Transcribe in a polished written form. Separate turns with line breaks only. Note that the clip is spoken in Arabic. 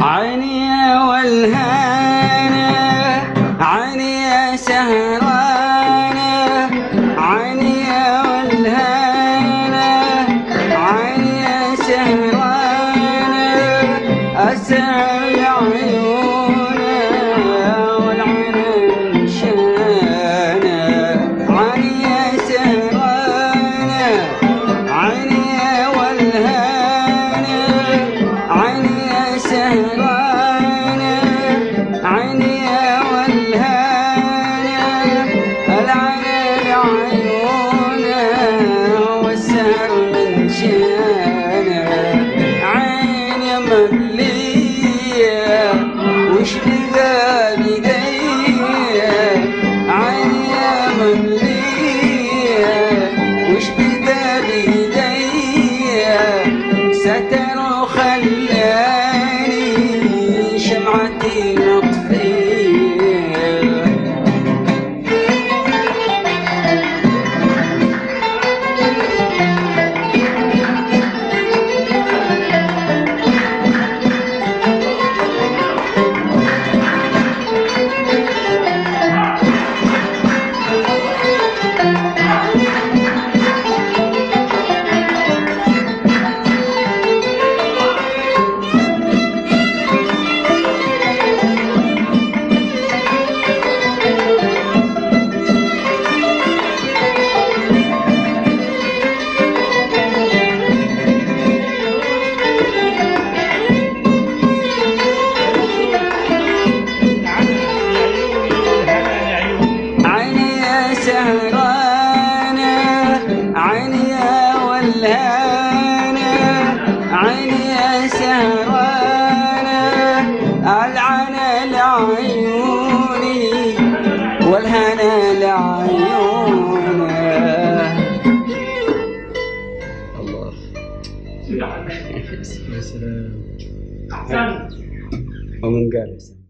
عيني والهانة عيني يا سهرانة عيني والهانة عيني يا سهرانة أسهل عيونة والعين انشانة عيني يا سهرانة عيني والهانة عيني يا سهرانة عيني والهانة العين عيونة والسهر من شانة عيني مبلية وش بقى بقية عيني مبلية وش بقى بقية ستر وخلاني شمعتي مطفية سهرانة عيني يا والهانة عيني يا سهرانة العنى لعيوني والهنا لعيوني الله يا سلام ومن قال